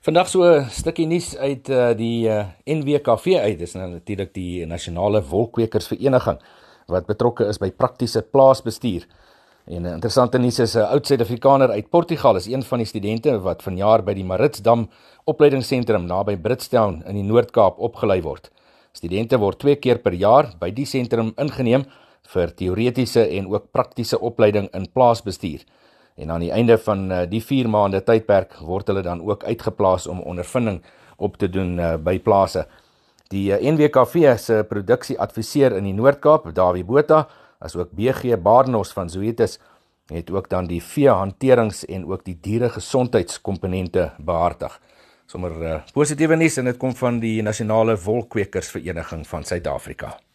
Vandag so 'n stukkie nuus uit die NWKV uit. Dis nou natuurlik die Nasionale Wolkwekersvereniging wat betrokke is by praktiese plaasbestuur. En interessante nuus is 'n oud Suid-Afrikaner uit Portugal is een van die studente wat vanjaar by die Maritsdam opleidingsentrum naby Bridgetown in die Noord-Kaap opgelei word. Studente word 2 keer per jaar by die sentrum ingeneem vir teoretiese en ook praktiese opleiding in plaasbestuur. En aan die einde van die 4 maande tydperk word hulle dan ook uitgeplaas om ondervinding op te doen by plase. Die NWKV se produksieadviseur in die Noord-Kaap, Dawie Botha, as ook BG Badenhorst van Zoetis, het ook dan die veehanterings en ook die dieregesondheidskomponente behartig. Sommer positiewe nuus en dit kom van die Nasionale Wolkwekersvereniging van Suid-Afrika.